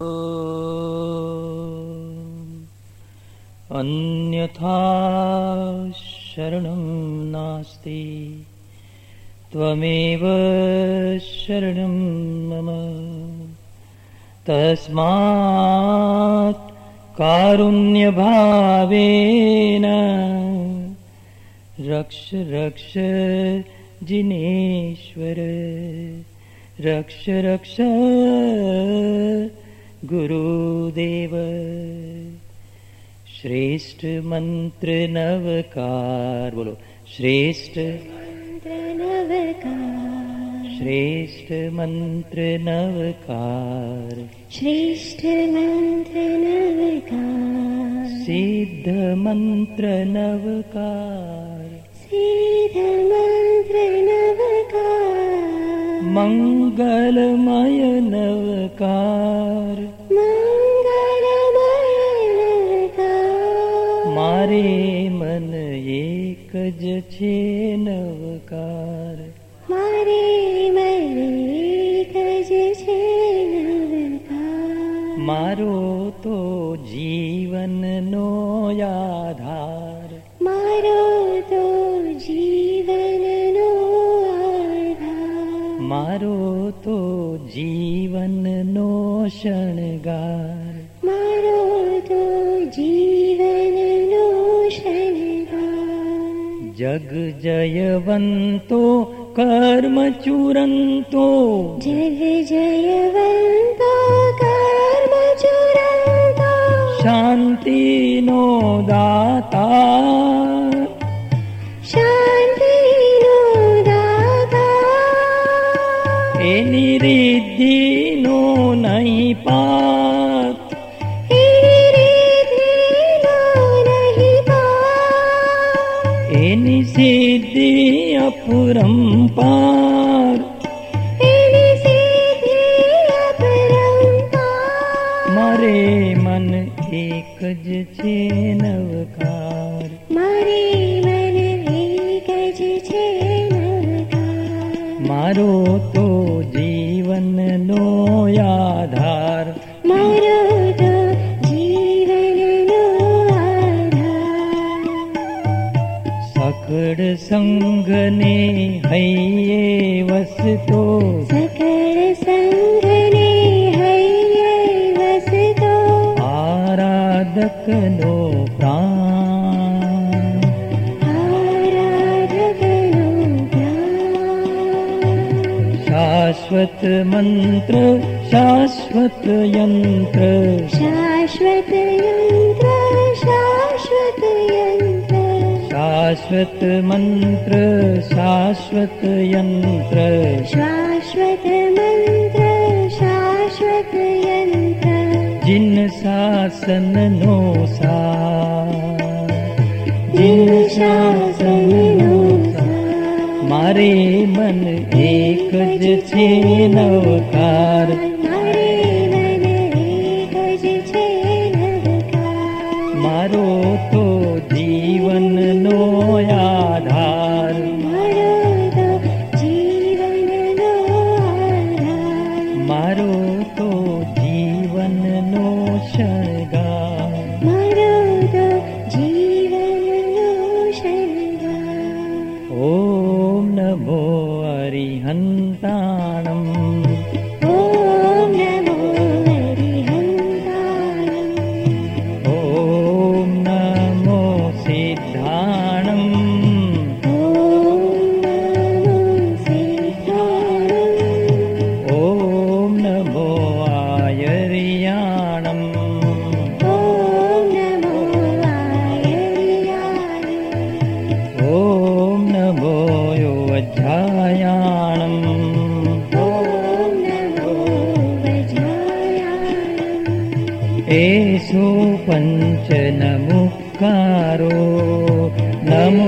अन्यथा शरणं नास्ति त्वमेव शरणं मम तस्मात् कारुण्यभावेन रक्ष रक्ष जिनेश्वर रक्ष रक्ष गुरुदेव। श्रेष्ठ मंत्र नवकार बोलो श्रेष्ठ मंत्र नवकार श्रेष्ठ मंत्र नवकार श्रेष्ठ मंत्र नवकार सिद्ध मंत्र नवकार सिद्ध मंत्र नवकार मंगलमय नवकार मंगलमय नवकार मारे मन एक ज छे नवकार मारे मन एक ज छे नवकार मारो तो जीवन नो आधार मारो तो जीवन नो आधार मारो तो जीवन नो शणगार मारो तो जीवन नो शणगार जग जयवंतो कर्म चूरंतो जग जयवंतो कर्म चूरंतो शांति नो दाता शांति नो दाता एनी रिद्धि नो नहीं पात एनी रिद्धि नो नहीं पात एनी सिद्धि अपरंपार एनी सिद्धि अपरंपार मारे मन एक ज छे नवकार मारे मन एक ज छे नवकार मारो तो जीवन नो आधार मारो तो जीवन नो आधार सकड़ संग ने हૈયે वसतो सकल संग ने हૈયે वसतो आराधक नो प्राण आराधक नो प्राण शाश्वत मंत्र शाश्वत यंत्र शाश्वत यंत्र शाश्वत यंत्र शाश्वत मंत्र शाश्वत यंत्र शाश्वत मंत्र शाश्वत यंत्र जिन शासन नो सार जिन शासन नो मारे मन एक ज छे नवकार मारे मन एक ज छे नवकार मारो तो जीवन नो आधार मारो तो जीवन नो आधार मारो तो जीवन नो शणगार मारो तो जीवन नो शणगार ओम नमो अरिहन्ताणम् ओम नमो अरिहन्ताणम् ओम नमो सिद्धाणम् ओम नमो सिद्धाणम् ओम नमो आयर्याणम् ओम नमो आयर्याणम् ओम नमो योऽध्यायाणम् ओम नमो वज्रायाणम् एषु पञ्च नमुक्कारो नमो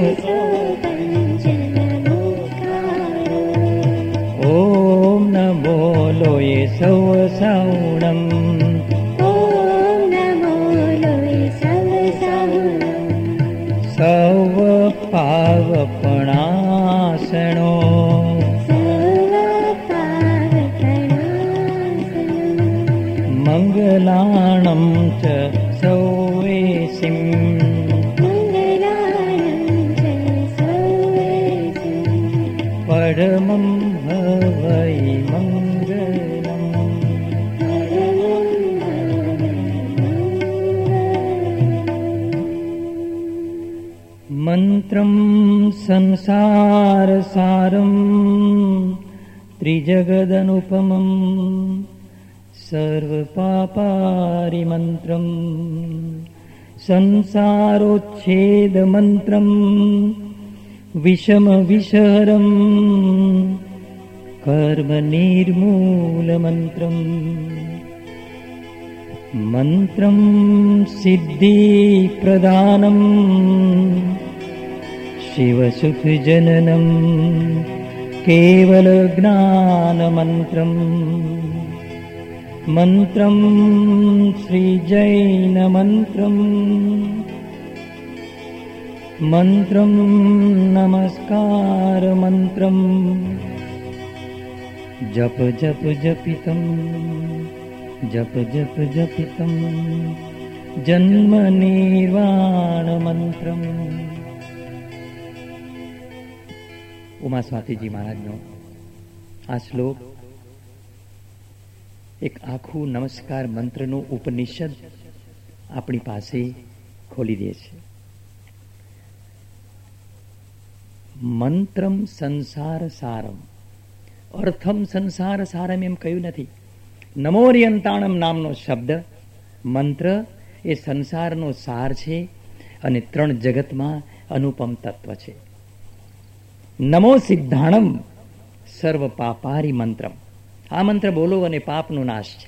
पञ्चनमुखारो ओम नमो लोये सवसावणम् ओम नमो लोये सवसावणम् सव पावपणासणो मङ्गलाणं च सौवेसिम् परमं हवै मङ्गलम् मन्त्रं संसारसारम् त्रिजगदनुपमम् सर्वपापारिमन्त्रम् संसारोच्छेदमन्त्रम् विषमविषहरम् कर्मनिर्मूलमन्त्रम् मन्त्रं सिद्धिप्रदानम् शिवसुखजननम् केवलज्ञानमन्त्रम् मन्त्रं श्रीजैनमन्त्रम् मन्त्रं नमस्कारमन्त्रम् जप जप जपितं जप जप जपितं जन्मनिर्वाणमन्त्रम्. ઉમા સ્વાતિજી મહારાજનો આ શ્લોક એક આખું નમસ્કાર મંત્રનું ઉપનિષદ આપણી પાસે ખોલી દે છે. મંત્રમ સંસાર સારમ, અર્થમ સંસાર સારમ એમ કહ્યું નથી. નમોરિયંતાણમ નામનો શબ્દ મંત્ર એ સંસારનો સાર છે અને ત્રણ જગતમાં અનુપમ તત્વ છે. નમો સિદ્ધાણમ સર્વ પાપારી મંત્રમ, આ મંત્ર બોલો અને પાપનો નાશ છે.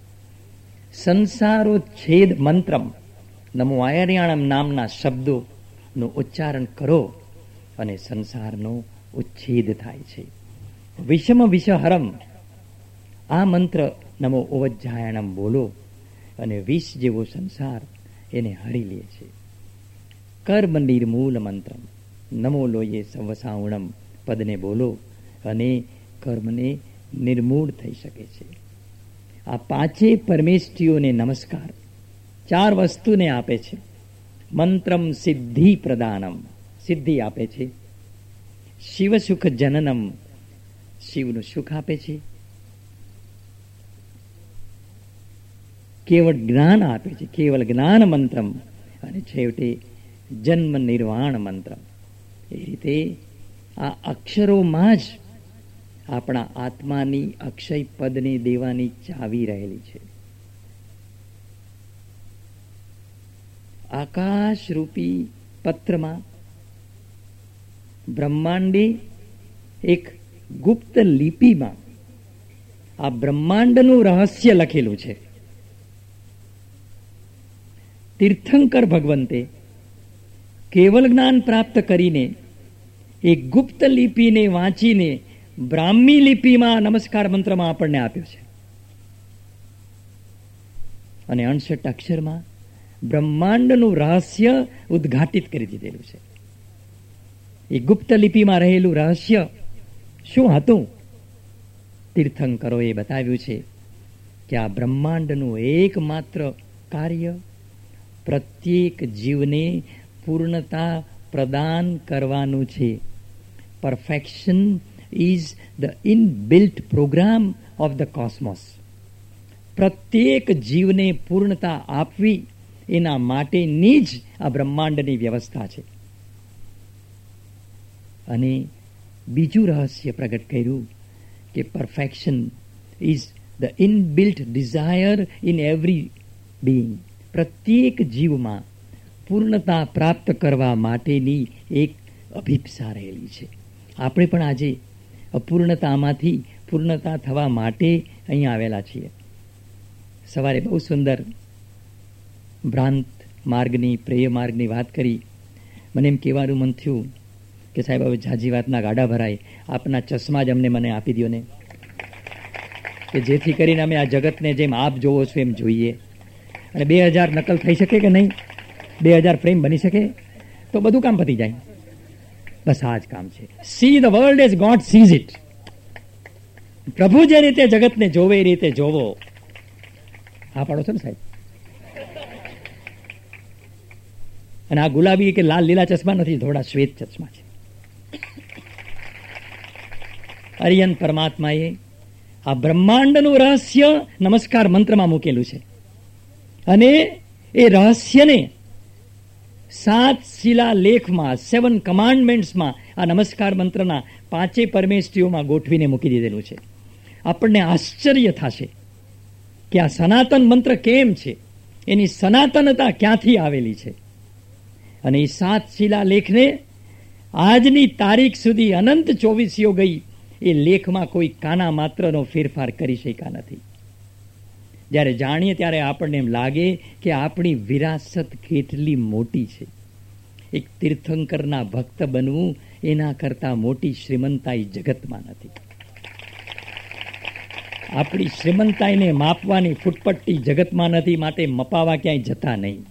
સંસારોચ્છેદ મંત્રમ, નમો આયર્યાણમ નામના શબ્દોનું ઉચ્ચારણ કરો અને સંસારનો ઉચ્છેદ થાય છે. વિષમ વિષહરમ, આ મંત્ર નમો ઓવજ્જાયણમ બોલો અને વિષ જેવો સંસાર એને હરી લે છે. કર્મ નિર્મૂલ મંત્રમ, નમો લોયે સંવસાવણમ પદને બોલો અને કર્મને નિર્મૂળ થઈ શકે છે. આ પાંચે પરમેષ્ઠીઓને નમસ્કાર ચાર વસ્તુને આપે છે. મંત્રમ સિદ્ધિ પ્રદાનમ, સિદ્ધિ આપે છે. શિવ સુખ જનનમ, શિવનું સુખ આપે છે. કેવળ જ્ઞાન આપે છે, કેવળ જ્ઞાન મંત્રમ, અને છેવટે જન્મ નિર્વાણ મંત્રમ. એ રીતે આ અક્ષરોમાં જ આપણા આત્માની અક્ષય પદને દેવાની ચાવી રહેલી છે. આકાશરૂપી પત્રમાં બ્રહ્માંડે એક ગુપ્ત લિપિમાં આ બ્રહ્માંડનું રહસ્ય લખેલું છે. તીર્થંકર ભગવંતે કેવલ જ્ઞાન પ્રાપ્ત કરીને એ ગુપ્ત લિપિને વાંચીને બ્રાહ્મી લિપિમાં નમસ્કાર મંત્રમાં આપણને આપ્યો છે. અને 68 અક્ષરમાં બ્રહ્માંડનું રહસ્ય ઉદ્ઘાટિત કરી દીધેલું છે. એ ગુપ્ત લિપિમાં રહેલું રહસ્ય શું હતું? તીર્થંકરોએ બતાવ્યું છે કે આ બ્રહ્માંડનું એકમાત્ર કાર્ય પ્રત્યેક જીવને પૂર્ણતા પ્રદાન કરવાનું છે. Perfection is the inbuilt program of the cosmos. પ્રત્યેક જીવને પૂર્ણતા આપવી એના માટેની જ આ બ્રહ્માંડની વ્યવસ્થા છે. અને બીજું રહસ્ય પ્રગટ કર્યું કે perfection is the inbuilt desire in every being. પ્રત્યેક જીવમાં પૂર્ણતા પ્રાપ્ત કરવા માટેની એક અભિપ્સા રહેલી છે. આપણે પણ આજે અપૂર્ણતામાંથી પૂર્ણતા થવા માટે અહીંયા આવેલા છીએ. સવારે બહુ સુંદર ભ્રાંત માર્ગની, પ્રેય માર્ગની વાત કરી. મને એમ કહેવાનું મન થયું કે સાહેબ હવે ઝાઝી વાતના ગાડા ભરાય, આપના ચશ્મા જ મને આપી દો ને, કે જેથી કરીને અમે આ જગતને જેમ આપ જોવો છો એમ જોઈએ. અને 2000 નકલ થઈ શકે કે નહીં? 2000 ફ્રેમ બની શકે તો બધું કામ પતી જાય. બસ આ જ કામ છે. See the world as God sees it. પ્રભુ જે રીતે જગતને જોવે એ રીતે જોવો. હા પાડો છો ને સાહેબ? અને આ ગુલાબી કે લાલ લીલા ચશ્મા નથી, થોડા શ્વેત ચશ્મા છે. અરિયન પરમાત્માએ આ બ્રહ્માંડનું રહસ્ય નમસ્કાર મંત્રમાં મૂકેલું છે. અને એ રહસ્યને 7 શિલાલેખમાં, 7 કમાન્ડમેન્ટ્સમાં આ નમસ્કાર મંત્રના 5 પરમેષ્ઠીઓમાં ગોઠવીને મૂકી દીધેલું છે. આપણને આશ્ચર્ય થશે કે આ સનાતન મંત્ર કેમ છે, એની સનાતનતા ક્યાંથી આવેલી છે. અને એ 7 શિલાલેખને આજની તારીખ સુધી અનંત 24 ગઈ, એ લેખમાં કોઈ કાના માત્રનો ફેરફાર કરી શક્યા નથી. જ્યારે જાણીએ ત્યારે આપણને એમ લાગે કે આપણી વિરાસત કેટલી મોટી છે. એક તીર્થંકરના ભક્ત બનવું એના કરતા મોટી શ્રીમંતાઈ જગતમાં નથી. આપણી શ્રીમંતાઈને માપવાની ફૂટપટ્ટી જગતમાં નથી, માટે મપાવા ક્યાંય જતા નહીં.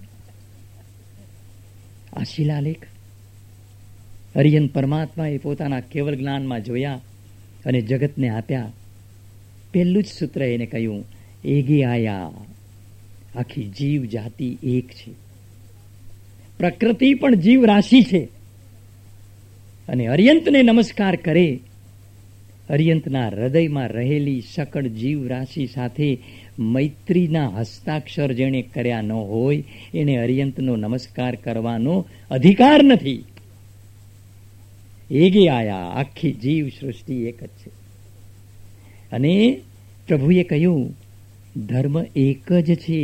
આ શિલાલેખ અરિયન પરમાત્માએ પોતાના કેવળ જ્ઞાનમાં જોયા અને જગતને આપ્યા. પહેલું જ સૂત્ર એને કહ્યું, એગે આયા. આખી જીવ જાતિ એક છે. પ્રકૃતિ પણ જીવ રાશિ છે. અને અરિયંતને નમસ્કાર કરે, અરિયંતના હૃદયમાં રહેલી સકળ જીવ રાશિ સાથે મૈત્રીના હસ્તાક્ષર જેણે કર્યા ન હોય એને અરિયંતનો નમસ્કાર કરવાનો અધિકાર નથી. એગે આયા. આખી જીવ સૃષ્ટિ એક જ છે. અને પ્રભુએ કહ્યું, ધર્મ એક જ છે.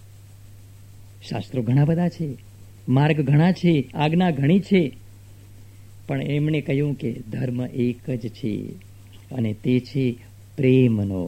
શાસ્ત્રો ઘણા બધા છે, માર્ગ ઘણા છે, આજ્ઞા ઘણી છે, પણ એમણે કહ્યું કે ધર્મ એક જ છે, અને તે છે પ્રેમનો.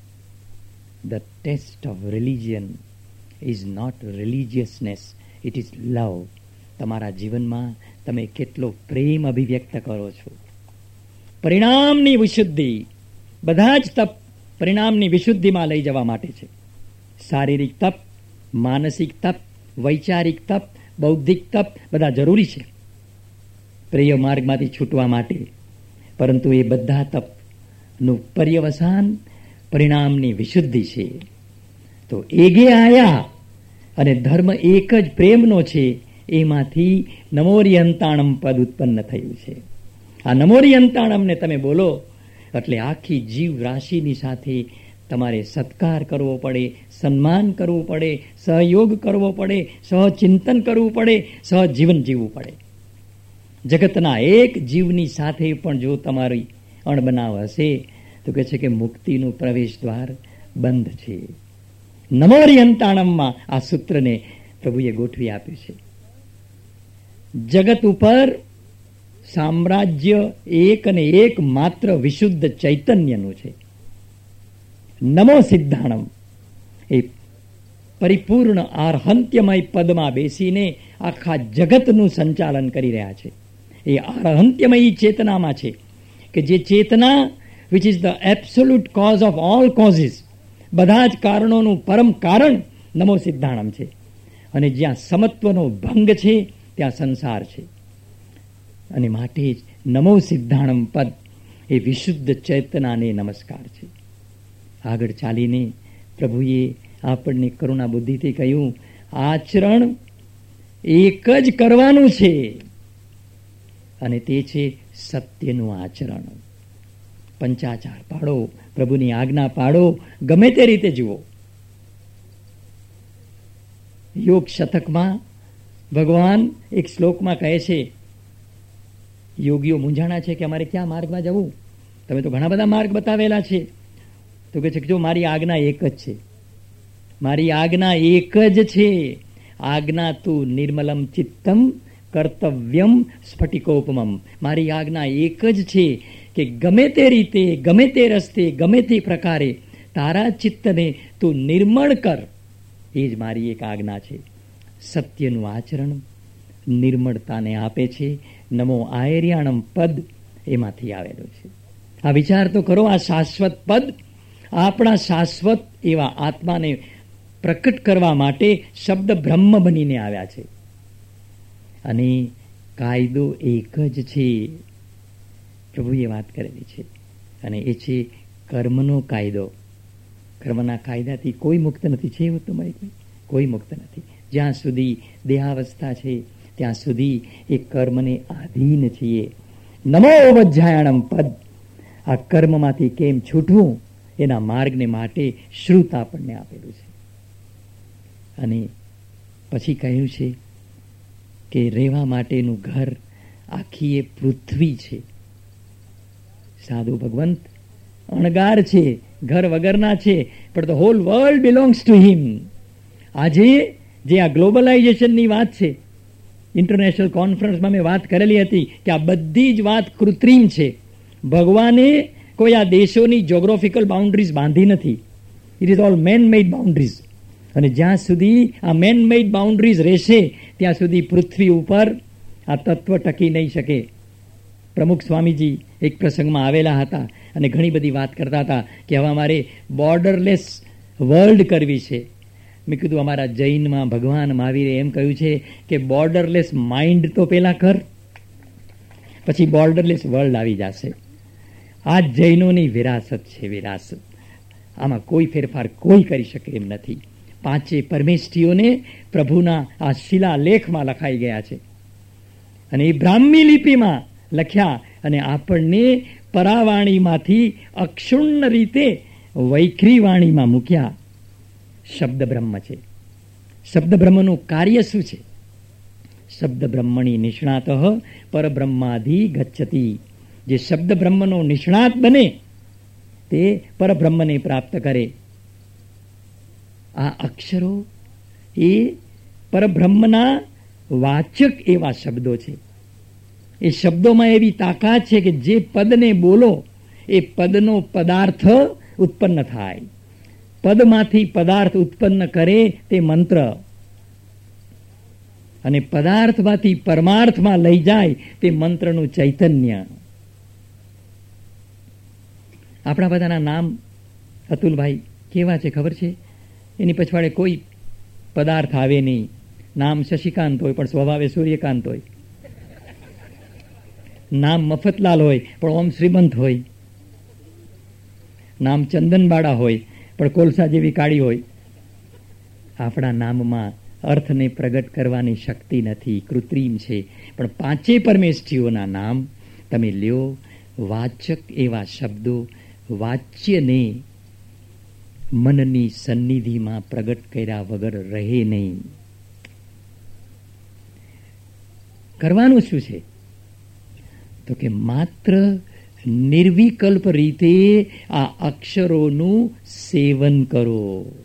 The test of religion is not religiousness, it is love. તમારા જીવનમાં તમે કેટલો પ્રેમ અભિવ્યક્ત કરો છો. પરિણામની વિશુદ્ધિ, બધા જ તપ પરિણામની વિશુદ્ધિમાં લઈ જવા માટે છે. શારીરિક તપ, માનસિક તપ, વૈચારિક તપ, બૌદ્ધિક તપ બધા જરૂરી છે પ્રિય માર્ગમાંથી છૂટવા માટે. પરંતુ એ બધા તપનું પર્યવસાન પરિણામની વિશુદ્ધિ છે. તો એગે આયા અને ધર્મ એક જ પ્રેમનો છે. એમાંથી નમોરિયંતાણમ પદ ઉત્પન્ન થયું છે. આ નમોરિયંતાણમને તમે બોલો એટલે આખી જીવ રાશિની સાથે તમારે સત્કાર કરવો પડે, સન્માન કરવું પડે, સહયોગ કરવો પડે, સહચિંતન કરવું પડે, સહજીવન જીવવું પડે. જગતના એક જીવની સાથે પણ જો તમારી અણબનાવ હશે તો કહે છે કે મુક્તિનું પ્રવેશ દ્વાર બંધ છે. નમોરિયંતાણમમાં આ સૂત્રને પ્રભુએ ગોઠવી આપ્યું છે. જગત ઉપર સામ્રાજ્ય એક અને એક માત્ર વિશુદ્ધ ચૈતન્યનું છે. નમો સિદ્ધાણમ એ પરિપૂર્ણ આર્હંત્યમય પદમાં બેસીને આખા જગતનું સંચાલન કરી રહ્યા છે. એ આર્હંત્યમયી ચેતનામાં છે કે જે ચેતના which is the absolute cause of all causes, બધા જ કારણોનું પરમ કારણ નમો સિદ્ધાણમ છે. અને જ્યાં સમત્વનો ભંગ છે ત્યાં સંસાર છે. અને માટે જ નમો સિદ્ધાણમ પદ એ વિશુદ્ધ ચેતનાને નમસ્કાર છે. આગળ ચાલીને પ્રભુએ આપણને કરુણા બુદ્ધિથી કહ્યું, આચરણ એક જ કરવાનું છે, અને તે છે સત્યનું આચરણ. પંચાચાર પાડો, પ્રભુની આજ્ઞા પાડો, ગમે તે રીતે જુઓ. યોગ શતકમાં ભગવાન એક શ્લોકમાં કહે છે, યોગીઓ મૂંઝાણા છે કે અમારે ક્યાં માર્ગમાં જવું, તમે તો ઘણા બધા માર્ગ બતાવેલા છે. તો કહે છે કે જો મારી આજ્ઞા એક જ છે, મારી આજ્ઞા એક જ છે. આજ્ઞા તું નિર્મલમ ચિત્તમ કર્તવ્યમ સ્ફટિકોપમમ. મારી આજ્ઞા એક જ છે કે ગમે તે રીતે, ગમે તે રસ્તે, ગમે તે પ્રકારે તારા ચિત્તને તું નિર્મળ કર. એ જ મારી એક આજ્ઞા છે. સત્યનું આચરણ નિર્મળતાને આપે છે. નમો આયર્યાણમ પદ એમાંથી આવેલું છે. આ વિચાર તો કરો, આ શાશ્વત પદ આપણા શાશ્વત એવા આત્માને પ્રકટ કરવા માટે શબ્દ બ્રહ્મ બનીને આવ્યા છે. અને કાયદો એક જ છે, પ્રભુએ વાત કરેલી છે, અને એ છે કર્મનો કાયદો. કર્મના કાયદાથી કોઈ મુક્ત નથી છે, એવું તમારી કોઈ મુક્ત નથી. જ્યાં સુધી દેહાવસ્થા છે ત્યાં સુધી એ કર્મને આધીન છીએ. નમો વજ્જાયણમ પદ. આ કર્મમાંથી કેમ છૂટવું એના માર્ગને માટે શ્રુત આપણને આપેલું છે. અને પછી કહ્યું છે કે રહેવા માટેનું ઘર આખી એ પૃથ્વી છે. સાધુ ભગવંત અણગાર છે, ઘર વગરના છે, પણ the whole world belongs to him. આજે જે આ ગ્લોબલાઇઝેશનની વાત છે, ઇન્ટરનેશનલ કોન્ફરન્સમાં મેં વાત કરેલી હતી કે આ બધી જ વાત કૃત્રિમ છે. ભગવાને કોઈ આ દેશોની જ્યોગ્રાફિકલ બાઉન્ડ્રીઝ બાંધી નથી. It is all man made boundaries. અને જ્યાં સુધી આ મેન મેડ બાઉન્ડ્રીઝ રહેશે ત્યાં સુધી પૃથ્વી ઉપર આ તત્વ ટકી નહીં શકે. પ્રમુખ સ્વામીજી એક પ્રસંગમાં આવેલા હતા અને ઘણી બધી વાત કરતા હતા કે હવે અમારે બોર્ડરલેસ વર્લ્ડ કરવી છે. મેં કીધું અમારા જૈનમાં ભગવાન મહાવીરે એમ કહ્યું છે કે બોર્ડરલેસ માઇન્ડ તો પેલા કર, પછી બોર્ડરલેસ વર્લ્ડ આવી જશે. આ જૈનોની વિરાસત છે, વિરાસત. આમાં કોઈ ફેરફાર કોઈ કરી શકે એમ નથી. પાંચે પરમેષ્ઠીઓને પ્રભુના આ શિલાલેખમાં લખાઈ ગયા છે અને એ બ્રાહ્મી લિપિમાં લખ્યા અને આપણને પરાવાણીમાંથી અક્ષુણ્ણ રીતે વૈખરી વાણીમાં મૂક્યા. શબ્દ બ્રહ્મ છે. શબ્દ બ્રહ્મનું કાર્ય શું છે? શબ્દ બ્રહ્મણી નિષ્ણાત પરબ્રહ્માધિ ગચ્છતિ. જે શબ્દ બ્રહ્મનો નિષ્ણાત બને તે પરબ્રહ્મને પ્રાપ્ત કરે. આ અક્ષરો એ પરબ્રહ્મના વાચક એવા શબ્દો છે. એ શબ્દોમાં એવી તાકાત છે કે જે પદને બોલો એ પદનો પદાર્થ ઉત્પન્ન થાય. પદમાંથી પદાર્થ ઉત્પન્ન કરે તે મંત્ર, અને પદાર્થમાંથી પરમાર્થમાં લઈ જાય તે મંત્રનું ચૈતન્ય. આપણા બધાના નામ અતુલભાઈ કેવા છે ખબર છે? એની પછવાડે કોઈ પદાર્થ આવે નહીં. નામ શશિકાંત હોય પણ સ્વભાવે સૂર્યકાંત હોય. નામ મફતલાલ હોય પણ ઓમ શ્રીમંત હોય. નામ ચંદનબાડા હોય પણ કોલસા જેવી કાળી હોય. આપણા નામમાં અર્થને પ્રગટ કરવાની શક્તિ નથી, કૃત્રિમ છે. પણ પાંચે પરમેષ્ઠીઓના નામ તમે લ્યો, વાચક એવા શબ્દો વાચ્યને મનની સન્નિધિમાં પ્રગટ કર્યા વગર રહે નહીં. કરવાનું શું છે? તો કે માત્ર નિર્વિકલ્પ રીતે આ અક્ષરોનું સેવન કરો.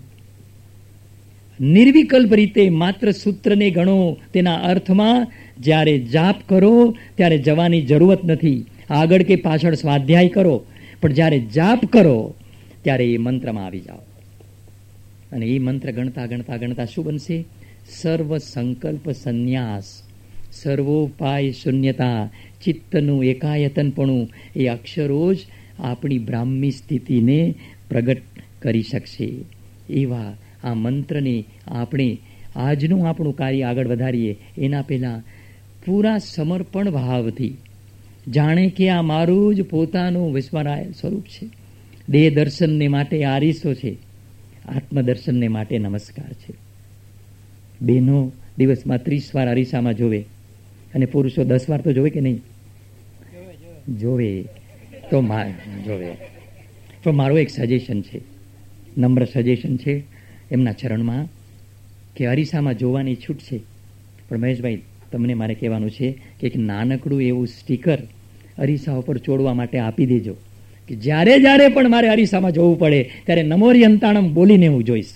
નિર્વિકલ્પ રીતે માત્ર સૂત્રને ગણો, તેના અર્થમાં જ્યારે જાપ કરો ત્યારે જવાની જરૂરત નથી. આગળ કે પાછળ સ્વાધ્યાય કરો, પણ જ્યારે જાપ કરો ત્યારે એ મંત્રમાં આવી જાઓ. અને એ મંત્ર ગણતા ગણતા ગણતા શું બનશે? સર્વ સંકલ્પ સંન્યાસ, સર્વોપાય શૂન્યતા, ચિત્તનું એકાયતનપણું, એ અક્ષરો જ આપણી બ્રાહ્મી સ્થિતિને પ્રગટ કરી શકશે. એવા આ મંત્રને આપણે આજનું આપણું કાર્ય આગળ વધારીએ એના પહેલાં પૂરા સમર્પણ ભાવથી જાણે કે આ મારું જ પોતાનું વિસ્મરાયેલ સ્વરૂપ છે. દેહ દર્શનને માટે આરીસો છે, આત્મદર્શનને માટે નમસ્કાર છે. બહેનો દિવસમાં 30 વાર અરીસામાં જોવે અને પુરુષો 10 વાર તો જોવે કે નહીં? જોવે તો જોવે. તો મારું એક સજેશન છે, નમ્ર સજેશન છે એમના ચરણમાં, કે અરીસામાં જોવાની છૂટ છે, પણ મહેશભાઈ તમને મારે કહેવાનું છે કે એક નાનકડું એવું સ્ટીકર અરીસા ઉપર ચોડવા માટે આપી દેજો કે જ્યારે જ્યારે પણ મારે અરીસામાં જોવું પડે ત્યારે નમોરી અંતાણમ બોલીને હું જોઈશ.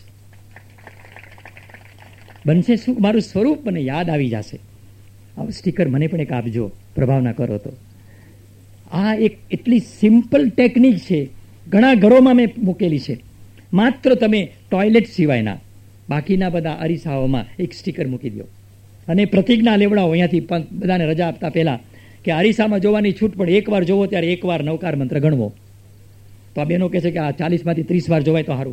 બનશે શું? મારું સ્વરૂપ મને યાદ આવી જશે. આવું સ્ટીકર મને પણ એક આપજો, પ્રભાવના કરો તો. આ એક એટલી સિમ્પલ ટેકનિક છે, ઘણા ઘરોમાં મેં મૂકેલી છે. માત્ર તમે ટોયલેટ સિવાયના બાકીના બધા અરીસાઓમાં એક સ્ટીકર મૂકી દો અને પ્રતિજ્ઞા લેવડાવો અહીંયાથી બધાને રજા આપતા પહેલા કે અરીસામાં જોવાની છૂટ પડે, એકવાર જોવો ત્યારે એકવાર નવકાર મંત્ર ગણવો. તો આ બહેનો કહે છે કે આ 40માંથી 30 વાર જોવાય તો સારું.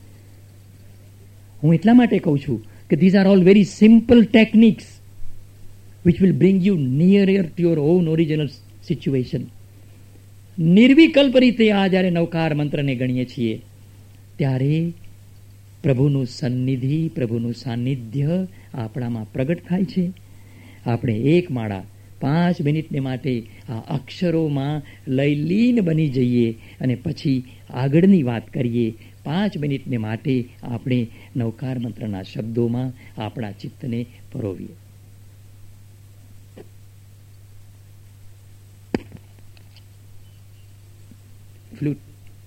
હું એટલા માટે કહું છું કે these are all very simple techniques which will bring you nearer to your own original situation. નિર્વિકલ્પ રીતે આ જ્યારે નવકાર મંત્રને ગણીએ છીએ ત્યારે પ્રભુનું સન્નિધિ, પ્રભુનું સાનિધ્ય આપણામાં પ્રગટ થાય છે. આપણે એક માળા 5 મિનિટને માટે આ અક્ષરોમાં લઈ લીન બની જઈએ અને પછી આગળની વાત કરીએ. 5 મિનિટને માટે આપણે નવકાર મંત્રના શબ્દોમાં આપણા ચિત્તને પરોવીએ. ફ્લૂટ.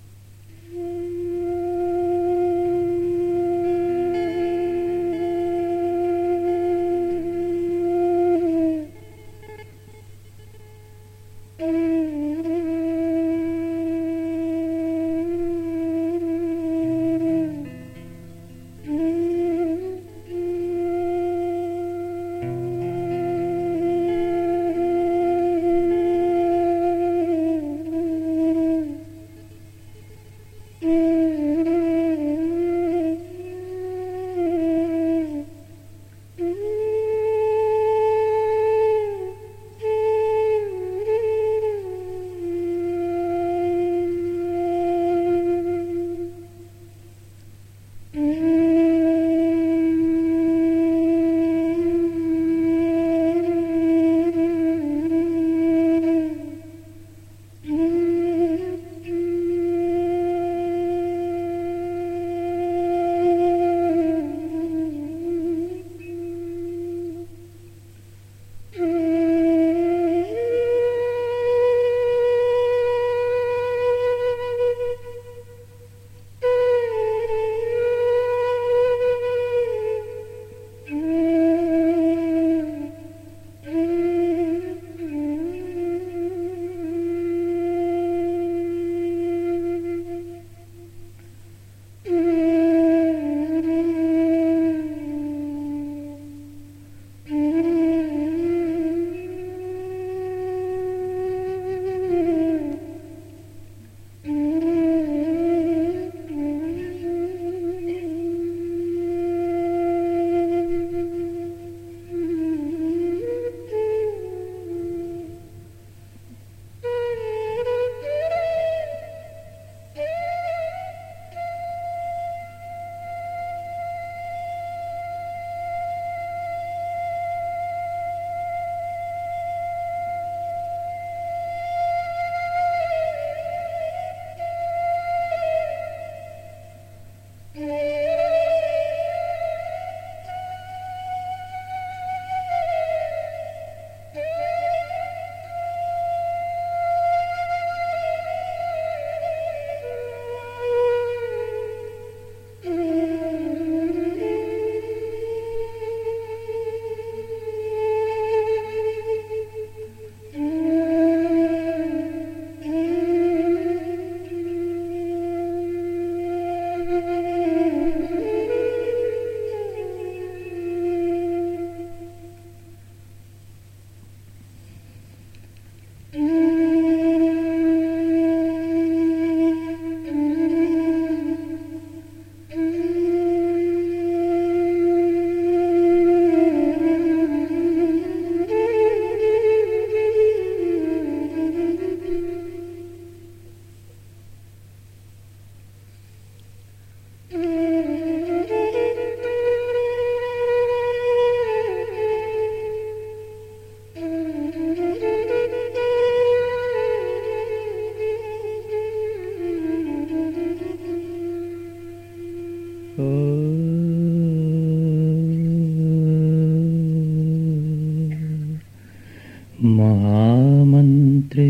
महामंत्र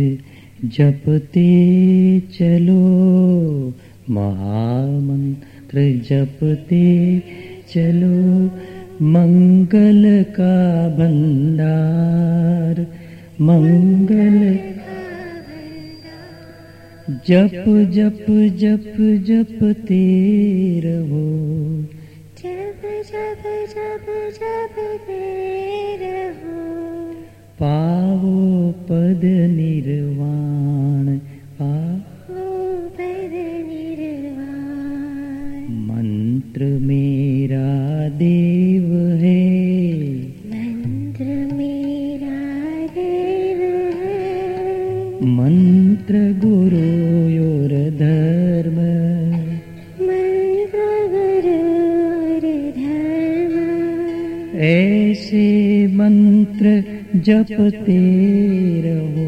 जपते चलो, महामंत्र जपते चलो, मंगल का भंडार, मंगल जप जप जप जपते रहो, जप जप जप जपते रहो, पावो पद निर्वाण, पावो पद निर्वाण। मंत्र मेरा देव है, मंत्र मेरा देव है, मंत्र गुरु और धर्म, मंत्र ऐसे मंत्र जपते रहो,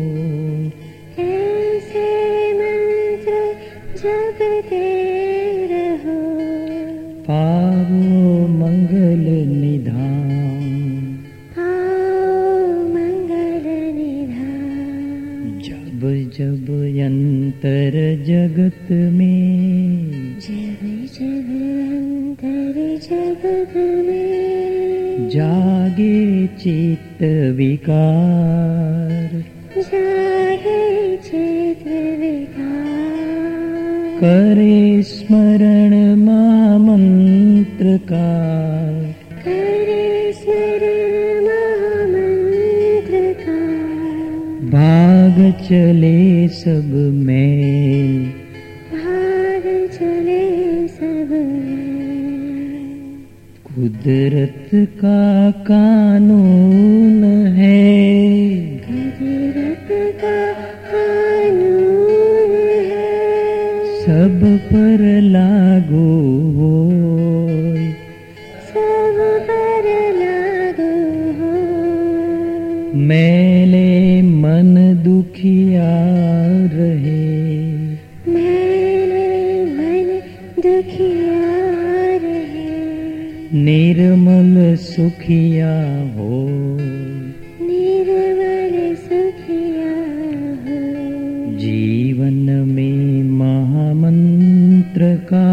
ऐसे मंत्र जपते रहो, पावो मंगल निधान, पाओ मंगल निधान। जब जब अंतर जगत में, जब जब अंतर जगत में, जागे चित्त विकार, जागे चित्त विकार, करे स्मरण महामंत्र का, करे स्मरण महामंत्र का, भाग चले सब में, भाग चले सब में। कुदरत का कानून है, कुदरत का कानून है, सब पर लागू होय, सब पर लागू हो। मैले मन दुखिया रहे, मेरे मन दुखिया रहे, निर्मल सुखिया हो, निर्मल सुखिया हो। जीवन में महामंत्र का,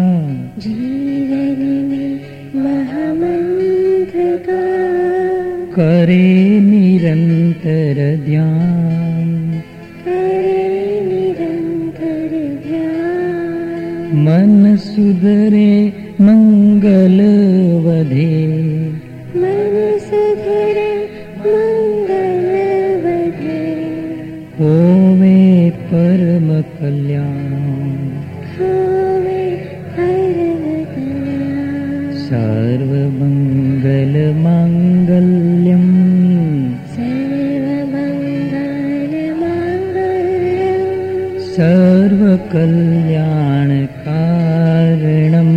जीवन में महामंत्र का, करे निरंतर ध्यान, करे निरंतर ध्यान। मन सुधरे मंगल वधे, मन सुधरे मंगल वधे, होवे परम कल्याण, होवे परम कल्याण। सर्वमंगल मांगल्यम, सर्वमंगल मांगल्यम, सर्वकल्याण कारणम,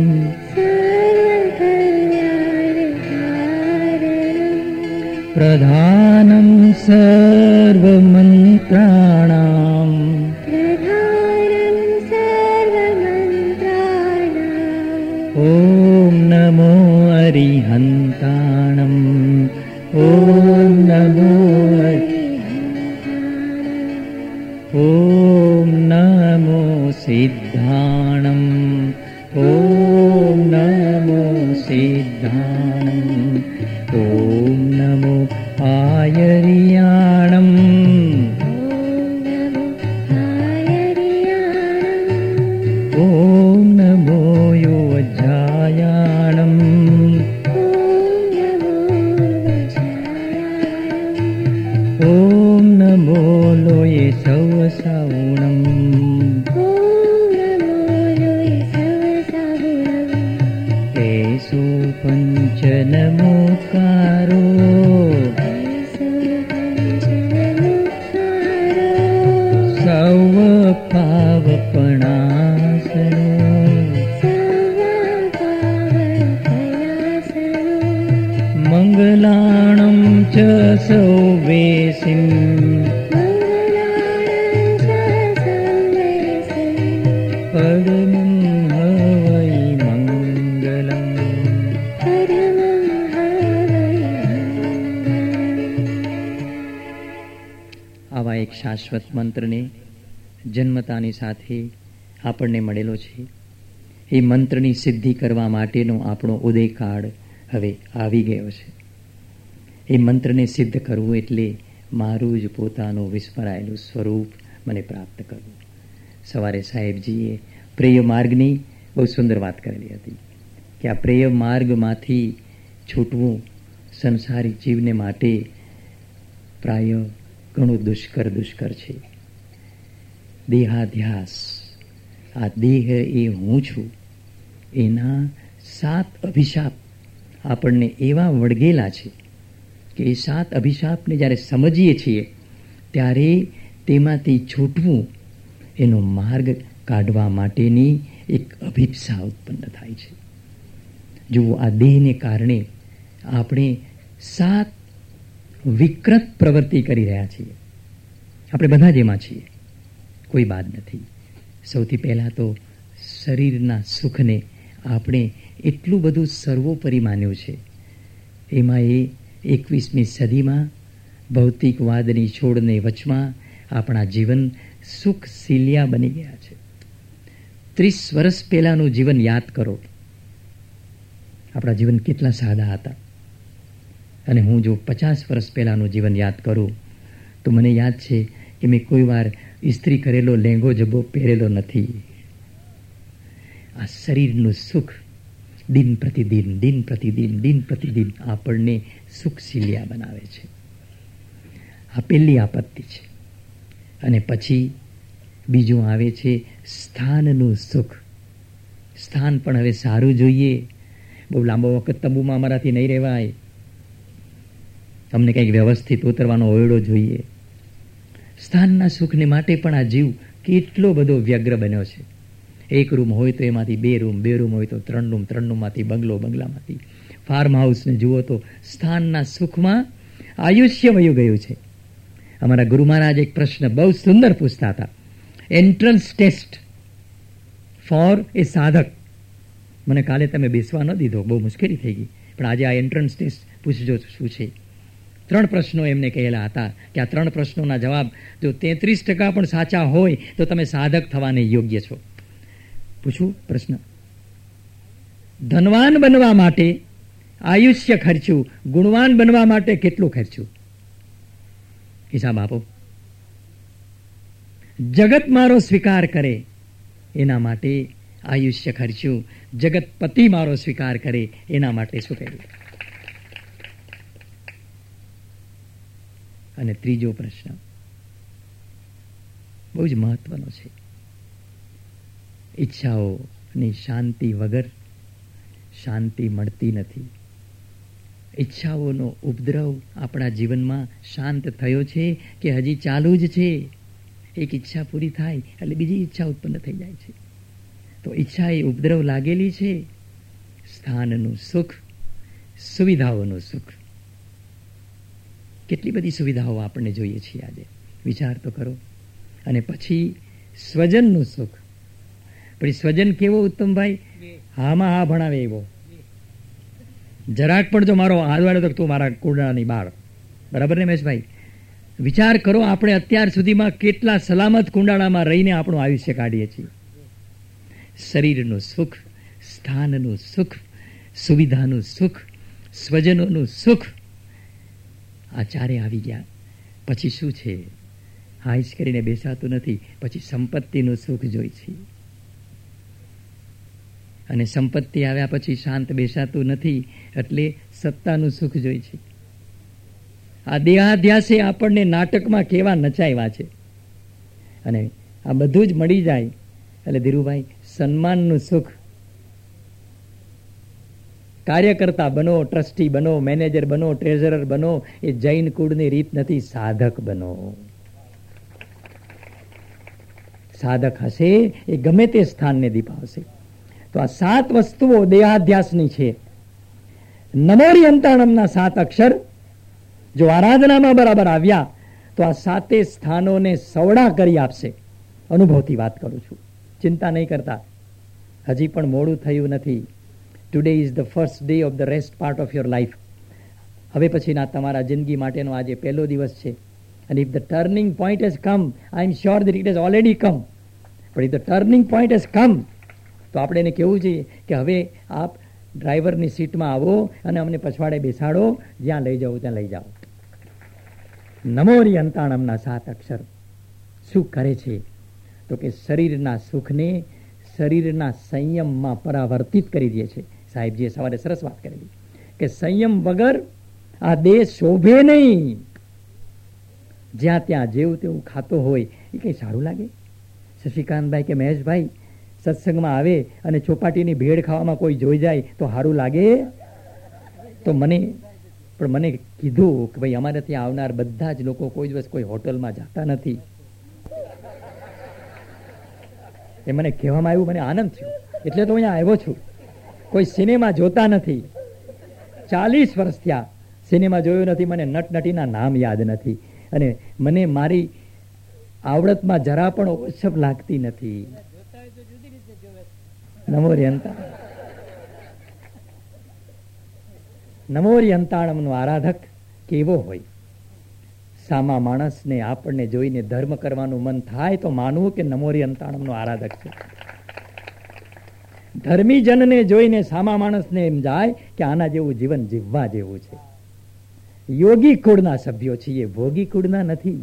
सर्वकल्याण कारणम। प्रधानं सर्वमन्त्राणां, प्रधानं सर्वमन्त्राणाम्। ॐ नमो अरिहन्ताणम्, ॐ नमो ॐ नमो सिद्धाणम्, ॐ नमो सिद्धाणम्, ॐ नमो आयर्याणम्, ॐ नमो आयर्याणम्। ॐ नमो योज्जायाणम्, ॐ नमो वज्रायाणम्। ॐ नमो लोये सवसावणम्, ॐ नमो लोये सवसावणम्। तेषु पञ्च नमोकारो, तेषु पञ्चनमुखारो, सवपावपणासनो, सर्वपावपनासनो। मङ्गलाणं च सौवेसिम्, मङ्गलाणं च संवेसिम्, परमं हवै मङ्गलम्। परमं हवै मङ्गलम्। આવા એક શાશ્વત મંત્રને જન્મતાની સાથે આપણને મળેલો છે. એ મંત્રની સિદ્ધિ કરવા માટેનો આપણો ઉદયકાળ હવે આવી ગયો છે. એ મંત્રને સિદ્ધ કરવું એટલે મારું જ પોતાનું વિસ્મરાયેલું સ્વરૂપ મને પ્રાપ્ત કરવું. સવારે સાહેબજીએ પ્રેય માર્ગની બહુ સુંદર વાત કરેલી હતી કે આ પ્રેય માર્ગમાંથી છૂટવું સંસારી જીવને માટે પ્રાય ઘણું દુષ્કર છે. દેહાધ્યાસ, આ દેહ એ હું છું, એના 7 અભિશાપ આપણને એવા વળગેલા છે કે એ 7 અભિશાપને જ્યારે સમજીએ છીએ ત્યારે તેમાંથી છૂટવું એનો માર્ગ કાઢવા માટેની એક અભિપ્સા ઉત્પન્ન થાય છે. જુઓ, આ દેહને કારણે આપણે 7 વિકૃત પ્રવૃત્તિ કરી રહ્યા છીએ. આપણે બધા જ એમાં છીએ, કોઈ બાદ નથી. સૌથી પહેલાં તો શરીરના સુખને આપણે એટલું બધું સર્વોપરી માન્યું છે. એમાં એ 21મી સદીમાં ભૌતિકવાદની છોડને વચમાં આપણા જીવન સુખશીલ્યા બની ગયા છે. 30 વર્ષ પહેલાંનું જીવન યાદ કરો. આપણા જીવન કેટલા સાદા હતા. અને હું જો 50 વર્ષ પહેલાંનું જીવન યાદ કરું તો મને યાદ છે કે મેં કોઈ વાર ઇસ્ત્રી કરેલો લેંગો જબ્બો પહેરેલો નથી. આ શરીરનું સુખ દિન પ્રતિદિન આપણને સુખશીલ્યા બનાવે છે. આ પહેલી આપત્તિ છે. અને પછી બીજું આવે છે સ્થાનનું સુખ. સ્થાન પણ હવે સારું જોઈએ. બહુ લાંબો વખત તંબુમાં અમારાથી નહીં રહેવાય. અમને કંઈક વ્યવસ્થિત ઉતરવાનો ઓરડો જોઈએ. સ્થાનના સુખને માટે પણ આ જીવ કેટલો બધો વ્યગ્ર બન્યો છે. 1 રૂમ હોય તો એમાંથી 2 રૂમ, 2 રૂમ હોય તો 3 રૂમ, 3 રૂમમાંથી બંગલો, બંગલામાંથી ફાર્મ હાઉસને જુઓ તો સ્થાનના સુખમાં આયુષ્ય વયું ગયું છે. અમારા ગુરુ મહારાજ એક પ્રશ્ન બહુ સુંદર પૂછતા હતા. એન્ટ્રન્સ ટેસ્ટ ફોર એ સાધક. મને કાલે તમે બેસવા ન દીધો, બહુ મુશ્કેલી થઈ ગઈ, પણ આજે આ એન્ટ્રન્સ ટેસ્ટ પૂછજો શું છે. 3 પ્રશ્નો એમને કહેલા હતા કે આ 3 પ્રશ્નોના જવાબ જો 33% પણ સાચા હોય તો તમે સાધક થવાને યોગ્ય છો. પૂછું પ્રશ્ન? ધનવાન બનવા માટે આયુષ્ય ખર્ચ્યું, ગુણવાન બનવા માટે કેટલું ખર્ચ્યું? હિસાબ આપો. જગત મારો સ્વીકાર કરે એના માટે આયુષ્ય ખર્ચ્યું, જગત પતિ મારો સ્વીકાર કરે એના માટે શું કર્યું? અને ત્રીજો પ્રશ્ન બહુ જ મહત્વનો છે. ઈચ્છાઓની શાંતિ વગર શાંતિ મળતી નથી. ઈચ્છાઓનો ઉપદ્રવ આપણા જીવનમાં શાંત થયો છે કે હજી ચાલુ જ છે? એક ઈચ્છા પૂરી થાય એટલે બીજી ઈચ્છા ઉત્પન્ન થઈ જાય છે. તો ઈચ્છા એ ઉપદ્રવ લાગેલી છે. સ્થાનનું સુખ, સુવિધાઓનું સુખ. કેટલી બધી સુવિધાઓ આપણને જોઈએ છીએ આજે, વિચાર તો કરો. અને પછી સ્વજનનું સુખ. પછી સ્વજન કેવો ઉત્તમભાઈ? હામાં હા ભણાવે એવો. જરાક પણ જો મારો હાથ વાળો તો તું મારા કુંડાની બાળ. બરાબર ને મહેશભાઈ? વિચાર કરો, આપણે અત્યાર સુધીમાં કેટલા સલામત કુંડાળામાં રહીને આપણું આયુષ્ય કાઢીએ છીએ. શરીરનું સુખ, સ્થાનનું સુખ, સુવિધાનું સુખ, સ્વજનોનું સુખ, આ ચારે આવી ગયા. પછી શું છે? હાઈસ કરીને બેસાતું નથી. પછી સંપત્તિનું સુખ જોઈ છે. અને સંપત્તિ આવ્યા પછી શાંત બેસાતું નથી, એટલે સત્તાનું સુખ જોઈ છે. આ દેહાધ્યાસે આપણને નાટકમાં કેવા નચાવ્યા છે. અને આ બધું જ મળી જાય એટલે ધીરુભાઈ સન્માનનું સુખ. કાર્યકર્તા બનો, ટ્રસ્ટી બનો, મેનેજર બનો, ટ્રેઝરર બનો, એ જૈન કુળની રીત નથી. સાધક બનો. સાધક હશે એ ગમે તે સ્થાનને દીપાવશે. તો આ 7 વસ્તુઓ દેહાધ્યાસની છે. નમોરી અંતાણમના 7 અક્ષર જો આરાધનામાં બરાબર આવ્યા તો આ 7 સ્થાનોને સવડા કરી આપશે. અનુભવથી વાત કરું છું, ચિંતા નહીં કરતા. હજી પણ મોડું થયું નથી. Today is the first day of the rest part of your life. હવે પછીના તમારા જિંદગી માટેનો આજે પહેલો દિવસ છે. And if the turning point has come, I am sure that it has already come. But if the turning point has come, તો આપણે એને કહેવું જોઈએ કે હવે આપ ડ્રાઈવરની સીટમાં આવો અને અમને પછવાડે બેસાડો, જ્યાં લઈ જાઓ ત્યાં લઈ જાઓ. નમોરી અંતાણમના 7 અક્ષર શું કરે છે? તો કે શરીરના સુખને શરીરના સંયમમાં પરાવર્તિત કરી દે છે. સાહેબજીએ સવારે સરસ વાત કરેલી કે સંયમ વગર આ દેહ શોભે નહીં. જ્યાં ત્યાં જેવું તેવું ખાતો હોય એ કંઈ સારું લાગે? શશિકાંતભાઈ કે મહેશભાઈ સત્સંગમાં આવે અને ચોપાટીની ભેળ ખાવામાં કોઈ જોઈ જાય તો સારું લાગે? તો મને કીધું કે ભાઈ અમારે ત્યાં આવનાર બધા જ લોકો કોઈ દિવસ કોઈ હોટલમાં જતા નથી. એ મને કહેવામાં આવ્યું, મને આનંદ થયો. એટલે તો અહીંયા આવ્યો છું. કોઈ સિનેમા જોતા નથી. 40 વર્ષ થયા સિનેમા જોયો નથી, મને નટનટીના નામ યાદ નથી, અને મને મારી આવડતમાં જરા પણ ઓછપ લાગતી નથી. નમોરી અંતાણમનો આરાધક કેવો હોય? સામા માણસને આપણને જોઈને ધર્મ કરવાનું મન થાય તો માનવું કે નમોરી અંતાણમનો આરાધક છે. ધર્મી જનને જોઈને સામા માણસને એમ જાય કે આના જેવું જીવન જીવવા જેવું છે. યોગી કુળના સભ્યો છીએ, ભોગી કુળના નથી.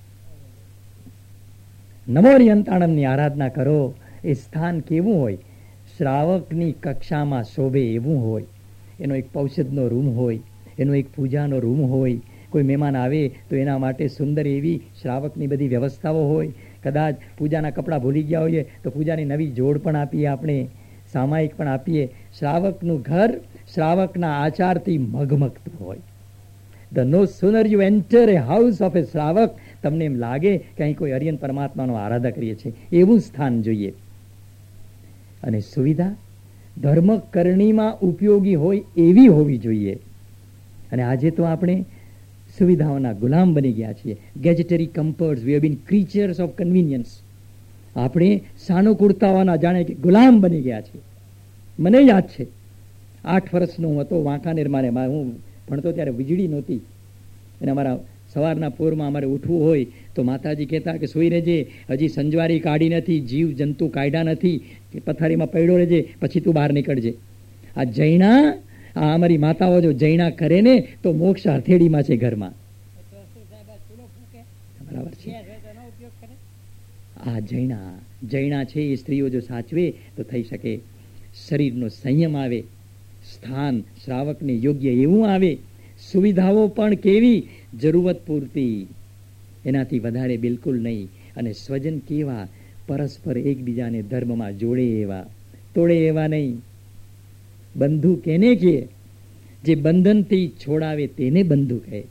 નમોરી અંતાણમની આરાધના કરો. એ સ્થાન કેવું હોય? શ્રાવકની કક્ષામાં શોભે એવું હોય. એનો એક ઔષધનો રૂમ હોય, એનો એક પૂજાનો રૂમ હોય. કોઈ મહેમાન આવે તો એના માટે સુંદર એવી શ્રાવકની બધી વ્યવસ્થાઓ હોય. કદાચ પૂજાના કપડાં ભૂલી ગયા હોઈએ તો પૂજાની નવી જોડ પણ આપીએ, આપણે સામાયિક પણ આપીએ. શ્રાવકનું ઘર શ્રાવકના આચારથી મગમગતું હોય. The no sooner you enter a house of a શ્રાવક, તમને એમ લાગે કે અહીં કોઈ અરિયન પરમાત્માનો આરાધક કરીએ છીએ, એવું સ્થાન જોઈએ. અને સુવિધા ધર્મકરણીમાં ઉપયોગી હોય એવી હોવી જોઈએ. અને આજે તો આપણે સુવિધાઓના ગુલામ બની ગયા છીએ. Gadgetry comforts, we have been creatures of convenience. આપણે સાનુકૂળતાઓના જાણે કે ગુલામ બની ગયા છીએ. મને યાદ છે 8 વર્ષનો હું હતો વાંકાનેરમાં, હું ભણતો ત્યારે વીજળી નહોતી, અને અમારા સવારના પોરમાં અમારે ઉઠવું હોય તો માતાજી કહેતા કે સૂઈ રહેજે, હજી સંજવારી કાઢી નથી, જીવ જંતુ કાઢ્યા નથી, કે પથારીમાં પડ્યો રહેજે, પછી તું બહાર નીકળજે. આ જૈણા, આ અમારી માતાઓ જો જૈણા કરે ને તો મોક્ષ હથેળીમાં છે ઘરમાં. બરાબર છે. આ જૈણા છે એ સ્ત્રીઓ જો સાચવે તો થઈ શકે. શરીરનો સંયમ આવે, સ્થાન શ્રાવકને યોગ્ય એવું આવે, સુવિધાઓ પણ કેવી, જરૂરત પૂરતી, એનાથી વધારે બિલકુલ નહીં. અને સ્વજન કેવા, પરસ્પર એકબીજાને ધર્મમાં જોડે એવા, તોડે એવા નહીં. બંધુ કેને કહે? જે બંધનથી છોડાવે તેને બંધુ કહે.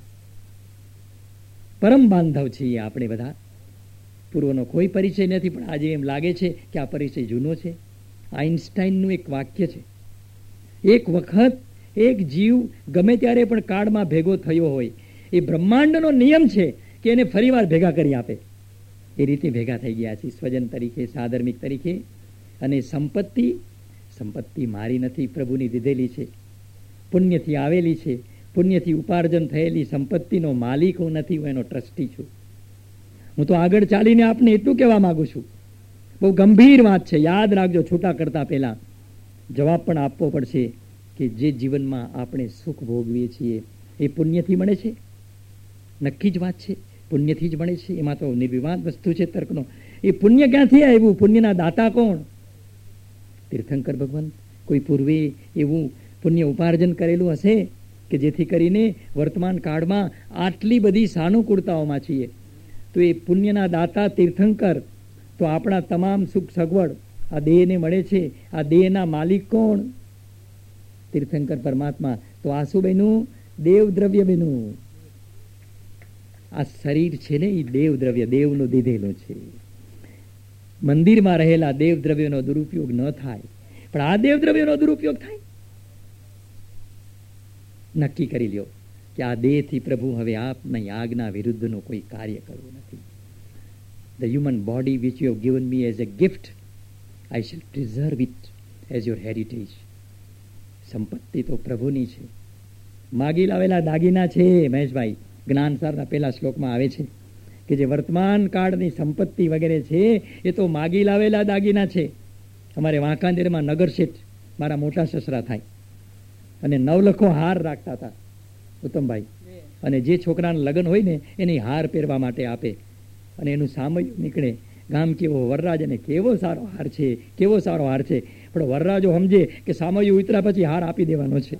પરમ બાંધવ છીએ આપણે બધા. પૂર્વનો કોઈ પરિચય નથી, પણ આજે એમ લાગે છે કે આ પરિચય જૂનો છે. આઇન્સ્ટાઈનનું એક વાક્ય છે, એક વખત એક જીવ ગમે ત્યારે પણ કાળમાં ભેગો થયો હોય, એ બ્રહ્માંડનો નિયમ છે કે એને ફરીવાર ભેગા કરી આપે. એ રીતે ભેગા થઈ ગયા છે સ્વજન તરીકે, સાધર્મિક તરીકે. અને સંપત્તિ મારી નથી, પ્રભુની દીધેલી છે, પુણ્યથી આવેલી છે. પુણ્યથી ઉપાર્જન થયેલી સંપત્તિનો માલિક હું નથી, હું એનો ટ્રસ્ટી છું. હું તો આગળ ચાલીને આપને એટલું કહેવા માંગુ છું, બહુ ગંભીર વાત છે, યાદ રાખજો. છૂટા કરતા પહેલા જવાબ પણ આપવો પડશે કે જે જીવનમાં આપણે સુખ ભોગવીએ છીએ એ પુણ્યથી મળે છે. નક્કી જ વાત છે, પુણ્યથી જ મળે છે. એમાં તો નિર્વિવાદ વસ્તુ છે તર્કનો. એ પુણ્ય ક્યાંથી આવ્યું? પુણ્યના દાતા કોણ? તીર્થંકર ભગવાન. કોઈ પૂર્વે એવું પુણ્ય ઉપાર્જન કરેલું હશે કે જેથી કરીને વર્તમાન કાળમાં આટલી બધી સાનુકૂળતાઓમાં છીએ. તો એ પુણ્યના દાતા તીર્થંકર, તો આપણા તમામ સુખ સગવડ આ દેહને મળે છે. આ દેહના માલિક કોણ? તીર્થંકર પરમાત્મા. તો આ શું બન્યું? દેવ દ્રવ્ય બન્યું. આ શરીર છે ને એ દેવ દ્રવ્ય, દેવનું દીધેલું છે. મંદિરમાં રહેલા દેવ દ્રવ્યનો દુરુપયોગ ન થાય, પણ આ દેવ દ્રવ્યનો દુરુપયોગ થાય. નક્કી કરી લ્યો કે આ દેહથી પ્રભુ હવે આપની આજ્ઞા વિરુદ્ધનું કોઈ કાર્ય કરવું નથી. The human body which you have given me as a gift, I shall preserve it as your heritage. સંપત્તિ તો પ્રભુની છે. માગી લાવેલા દાગીના છે મહેશભાઈ, જ્ઞાનસારના પહેલા શ્લોકમાં આવે છે કે જે વર્તમાન કાળની સંપત્તિ વગેરે છે એ તો માગી લાવેલા દાગીના છે. અમારે વાંકાનેરમાં નગર શેઠ મારા મોટા સસરા થાય, અને 9 લખો હાર રાખતા હતા ઉત્તમભાઈ. અને જે છોકરાના લગ્ન હોય ને એને હાર પહેરવા માટે આપે, અને એનું સામયું નીકળે, ગામ કેવો વરરાજ, અને કેવો સારો હાર છે, કેવો સારો હાર છે. પણ વરરાજો સમજે કે સામયું ઉતર્યા પછી હાર આપી દેવાનો છે.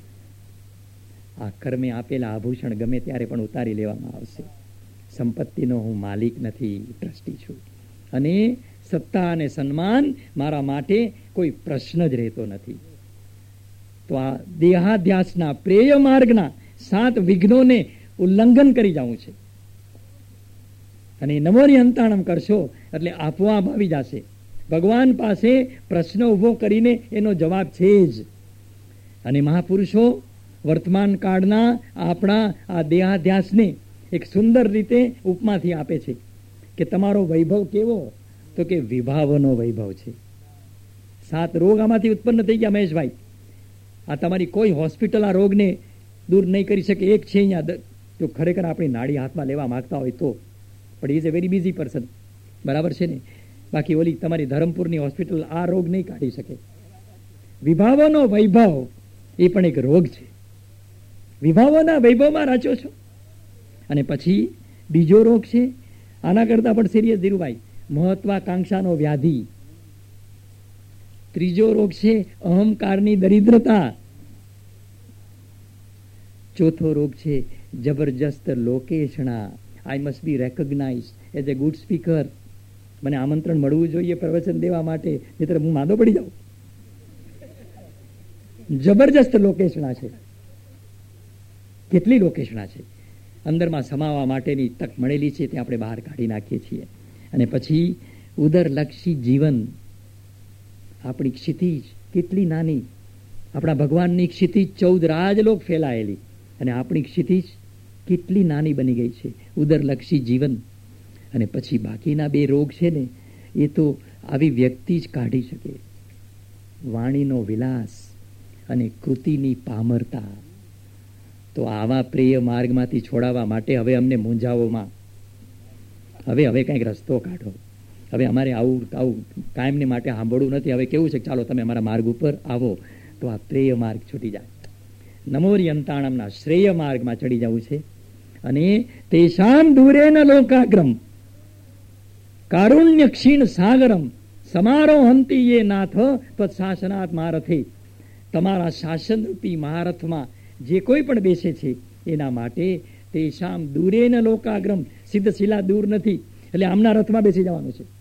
આ કર્મે આપેલા આભૂષણ ગમે ત્યારે પણ ઉતારી લેવામાં આવશે. સંપત્તિનો હું માલિક નથી, ટ્રસ્ટી છું. અને સત્તા અને સન્માન મારા માટે કોઈ પ્રશ્ન જ રહેતો નથી. તો આ દેહાધ્યાસના પ્રેય માર્ગના 7 વિઘ્નોને ઉલ્લંઘન કરી જવું છે. અને નમોરી અંતાણમ કરશો એટલે આપોઆપ આવી જશે. ભગવાન પાસે પ્રશ્ન ઉભો કરીને એનો જવાબ છે જ. અને મહાપુરુષો વર્તમાન કાળના આપણા આ દેહાધ્યાસને એક સુંદર રીતે ઉપમાથી આપે છે કે તમારો વૈભવ કેવો, તો કે વિભાવનો વૈભવ છે. 7 રોગ આમાંથી ઉત્પન્ન થઈ ગયા મહેશભાઈ. આ તમારી કોઈ હોસ્પિટલ આ રોગને દૂર નહીં કરી શકે. એક છે અહીંયા, જો ખરેખર આપણી નાડી હાથમાં લેવા માંગતા હોય તો, પણ is a very busy person, બરાબર છે ને. બાકી ઓલી તમારી ધરમપુરની હોસ્પિટલ આ રોગ નહીં કાઢી શકે. વિભાવનો વૈભવ એ પણ એક રોગ છે. વિભાવોના વૈભવમાં રાચો છો. અને પછી બીજો રોગ છે, આના કરતા પણ સિરિયસ ધીરુભાઈ, મહત્વાકાંક્ષાનો વ્યાધિ. ત્રીજો રોગ છે અહંકારની દરિદ્રતા. ચોથો રોગ છે જબરજસ્ત લોકેશણા. I must be recognise as a good speaker. મને આમંત્રણ મળવું જોઈએ પ્રવચન દેવા માટે, નહીંતર હું માંદો પડી જાઉં. જબરજસ્ત લોકેશણા છે. કેટલી લોકેશણા છે, અંદરમાં સમાવવા માટેની તક મળેલી છે તે આપણે બહાર કાઢી નાખીએ છીએ. અને પછી ઉદરલક્ષી જીવન. આપણી ક્ષિતિજ કેટલી નાની, આપણા ભગવાનની ક્ષિતિજ 14 રાજલોક ફેલાયેલી, અને આપણી ક્ષિતિજ કેટલી નાની બની ગઈ છે. ઉદરલક્ષી જીવન. અને પછી બાકીના 2 રોગ છે ને, એ તો આવી વ્યક્તિ જ કાઢી શકે. વાણીનો વિલાસ અને કૃતિની પામરતા. તો આવા પ્રિય માર્ગમાંથી છોડાવવા માટે હવે અમને મૂંઝાવોમાં, હવે કંઈક રસ્તો કાઢો. હવે અમારે આવું કાયમને માટે સાંભળવું નથી. હવે કેવું છે, ચાલો તમે અમારા માર્ગ ઉપર આવો તો આ પ્રેય માર્ગ છૂટી જાય. નમોર્યંતાણમના શ્રેય માર્ગમાં ચડી જવું છે. અને તેષામ દૂરેન લોકાગ્રમ કારુણ્ય ક્ષીણ સાગરમ સમારોહંતી યે નાથ તત્શાસનાત મહારથે. તમારા શાસનરૂપી મહારથમાં જે કોઈ પણ બેસે છે એના માટે તેષામ દૂરેન લોકાગ્રમ. સિદ્ધ શિલા દૂર નથી, એટલે આમના રથમાં બેસી જવાનું છે.